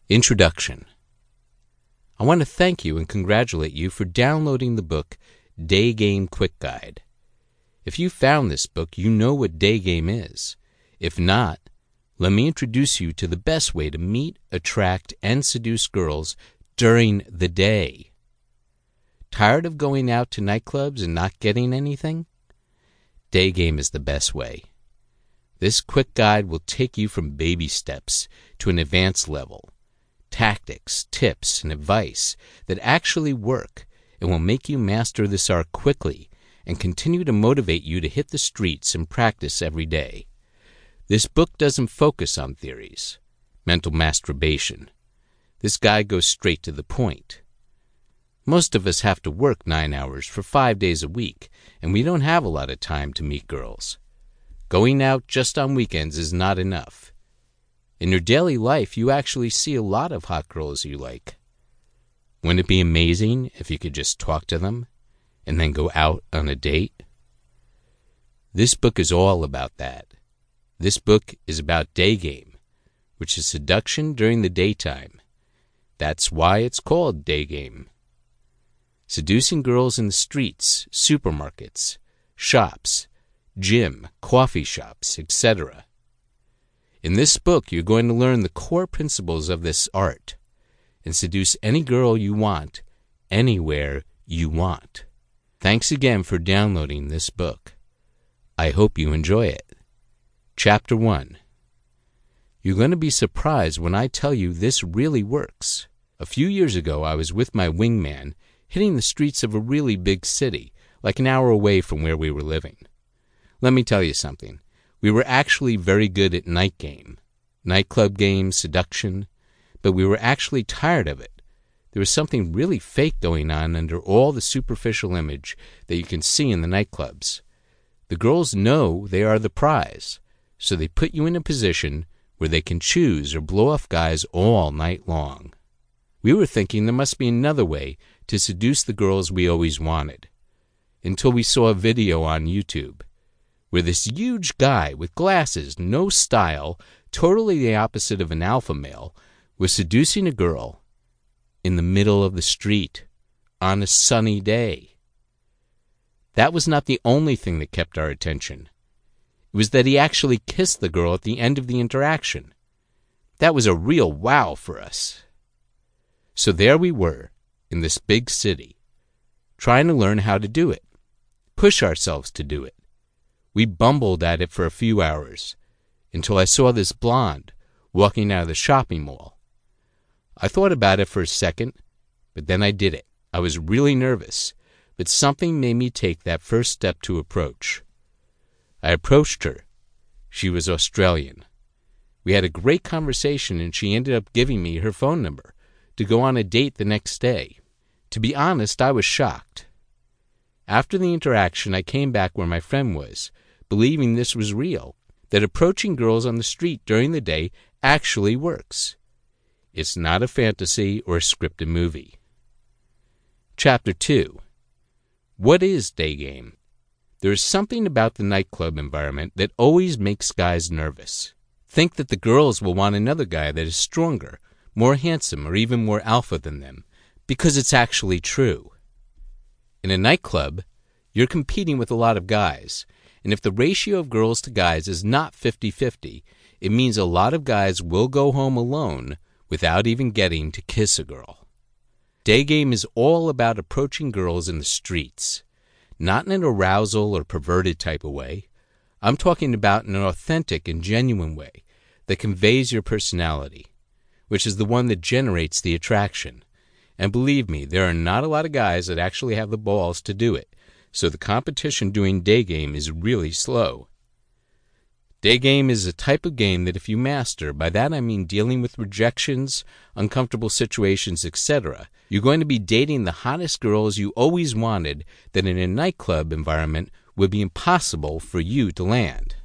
Introduction. I want to thank you and congratulate you for downloading the book Day Game Quick Guide. If you found this book, you know what day game is. If not, let me introduce you to the best way to meet, attract, and seduce girls during the day. Tired of going out to nightclubs and not getting anything? Day game is the best way. This quick guide will take you from baby steps to an advanced level. Tactics, tips, and advice that actually work and will make you master this art quickly and continue to motivate you to hit the streets and practice every day. This book doesn't focus on theories, mental masturbation. This guide goes straight to the point. Most of us have to work 9 hours for 5 days a week, and we don't have a lot of time to meet girls. Going out just on weekends is not enough. In your daily life, you actually see a lot of hot girls you like. Wouldn't it be amazing if you could just talk to them and then go out on a date? This book is all about that. This book is about day game, which is seduction during the daytime. That's why it's called Day Game. Seducing girls in the streets, supermarkets, shops, gym, coffee shops, etc. In this book, you're going to learn the core principles of this art and seduce any girl you want, anywhere you want. Thanks again for downloading this book. I hope you enjoy it. Chapter 1. You're going to be surprised when I tell you this really works. A few years ago, I was with my wingman hitting the streets of a really big city, like an hour away from where we were living. Let me tell you something. We were actually very good at night game, nightclub games, seduction, but we were actually tired of it. There was something really fake going on under all the superficial image that you can see in the nightclubs. The girls know they are the prize, so they put you in a position where they can choose or blow off guys all night long. We were thinking there must be another way to seduce the girls we always wanted, until we saw a video on YouTube where this huge guy with glasses, no style, totally the opposite of an alpha male, was seducing a girl in the middle of the street on a sunny day. That was not the only thing that kept our attention. It was that he actually kissed the girl at the end of the interaction. That was a real wow for us. So there we were, in this big city, trying to learn how to do it, push ourselves to do it. We bumbled at it for a few hours, until I saw this blonde walking out of the shopping mall. I thought about it for a second, but then I did it. I was really nervous, but something made me take that first step to approach. I approached her. She was Australian. We had a great conversation, and she ended up giving me her phone number to go on a date the next day. To be honest, I was shocked. After the interaction, I came back where my friend was, believing this was real, that approaching girls on the street during the day actually works. It's not a fantasy or a scripted movie. Chapter 2. What is day game? There is something about the nightclub environment that always makes guys nervous. Think that the girls will want another guy that is stronger, more handsome, or even more alpha than them, because it's actually true. In a nightclub, you're competing with a lot of guys, and if the ratio of girls to guys is not 50-50, it means a lot of guys will go home alone without even getting to kiss a girl. Day game is all about approaching girls in the streets, not in an arousal or perverted type of way. I'm talking about in an authentic and genuine way that conveys your personality, which is the one that generates the attraction. And believe me, there are not a lot of guys that actually have the balls to do it, so the competition doing day game is really slow. Day game is a type of game that if you master, by that I mean dealing with rejections, uncomfortable situations, etc., you're going to be dating the hottest girls you always wanted that in a nightclub environment would be impossible for you to land.